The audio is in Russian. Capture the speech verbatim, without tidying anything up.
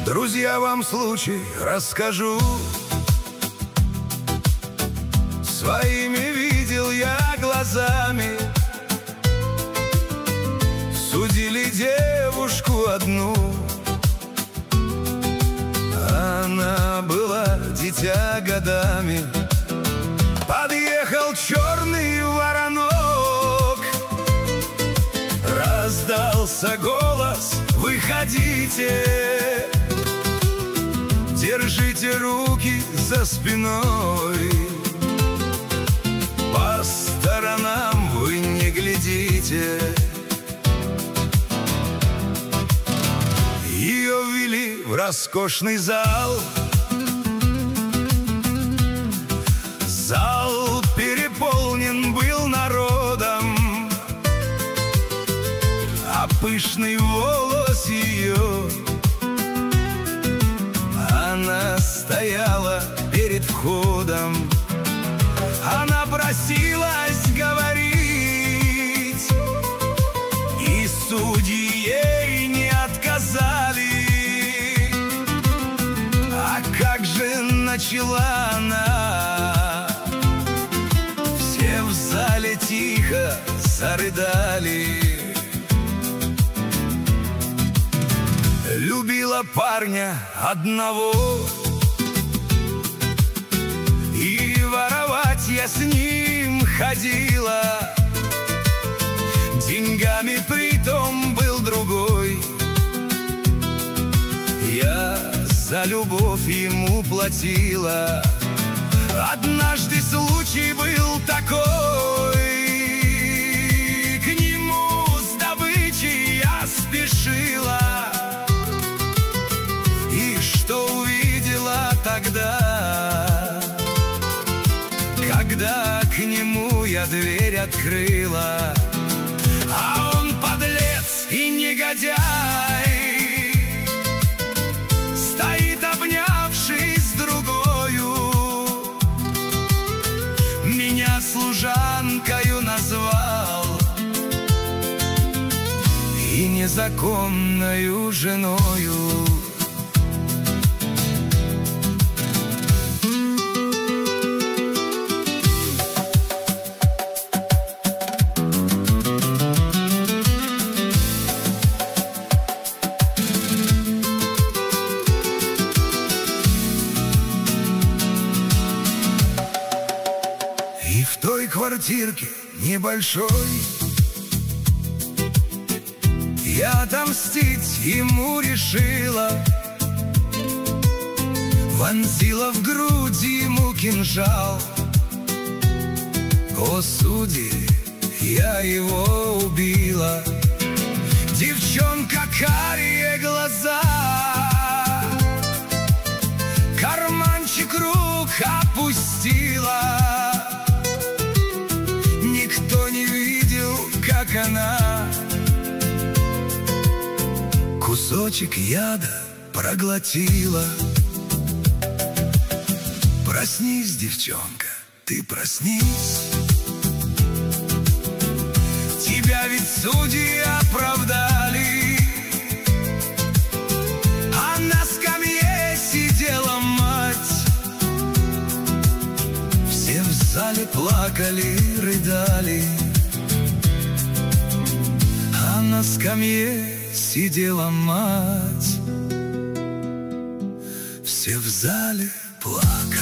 Друзья, вам случай расскажу. Своими видел я глазами. Судили девушку одну. Она была дитя годами. Подъехал черный воронок. Раздался голос: выходите, держите руки за спиной, по сторонам вы не глядите. Ее ввели в роскошный зал. Зал переполнен был народом, а пышный волос ее, она стояла перед входом. Она просилась говорить, и судьи ей не отказали. А как же начала она, все в зале тихо зарыдали. Любила парня одного, и воровать я с ним ходила. Деньгами притом был другой. Я за любовь ему платила. Однажды случай был такой. К нему с добычей я спешила. И что увидела тогда, когда к нему я дверь открыла? А он подлец и негодяй, стоит, обнявшись с другою. Меня служанкою назвал и незаконною женою. И в той квартирке небольшой я отомстить ему решила. Вонзила в грудь ему кинжал. О, судьи, я его убила. Девчонка, карие глаза, карманчик рук опустила. Никто не видел, как она кусочек яда проглотила. Проснись, девчонка, ты проснись. Тебя ведь судьи оправдали, а на скамье сидела мать. Все в зале плакали, рыдали, а на скамье сидела мать. Все в зале плакали.